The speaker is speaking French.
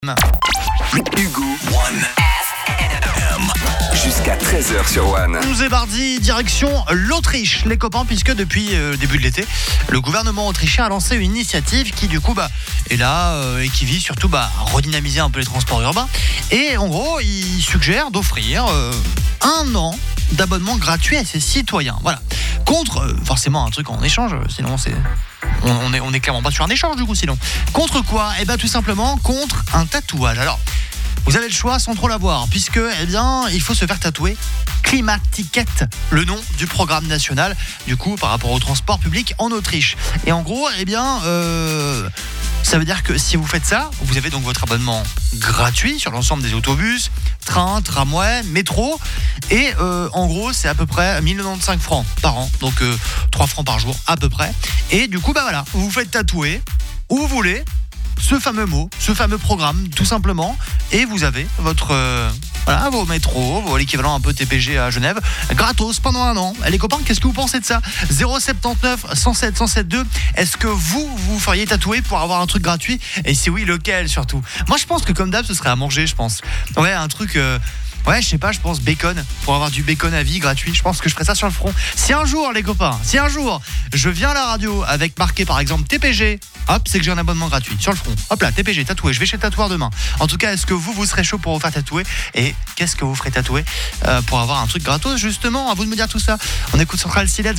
Hugo One jusqu'à 13h sur One. Nous est mardi, direction l'Autriche, les copains, puisque depuis début de l'été, le gouvernement autrichien a lancé une initiative qui du coup est là et qui vise surtout à redynamiser un peu les transports urbains. Et en gros, il suggère d'offrir 1 an d'abonnement gratuit à ses citoyens. Voilà. Contre forcément un truc en échange, sinon c'est... On est clairement pas sur un échange du coup sinon. Contre quoi ? Tout simplement contre un tatouage. Alors, vous avez le choix sans trop l'avoir, puisque il faut se faire tatouer Klimaticket, le nom du programme national, du coup, par rapport au transport public en Autriche. Et en gros, ça veut dire que si vous faites ça, vous avez donc votre abonnement gratuit sur l'ensemble des autobus, trains, tramways, métro. Et en gros, c'est à peu près 1095 francs par an, donc 3 francs par jour à peu près. Et du coup, vous vous faites tatouer où vous voulez ce fameux mot, ce fameux programme, tout simplement. Et vous avez votre... vos métros, l'équivalent un peu TPG à Genève, gratos pendant 1 an. Les copains, qu'est-ce que vous pensez de ça ? 079 107 107 2. Est-ce que vous feriez tatouer pour avoir un truc gratuit ? Et si oui, lequel surtout ? Moi, je pense que comme d'hab, ce serait à manger, je pense. Ouais, un truc... je sais pas, je pense bacon, pour avoir du bacon à vie gratuit, je pense que je ferai ça sur le front. Si un jour, les copains, je viens à la radio avec marqué par exemple TPG, hop, c'est que j'ai un abonnement gratuit sur le front. Hop là, TPG, tatoué, je vais chez le tatoueur demain. En tout cas, est-ce que vous serez chaud pour vous faire tatouer ? Et qu'est-ce que vous ferez tatouer pour avoir un truc gratos justement ? À vous de me dire tout ça. On écoute Central Silence.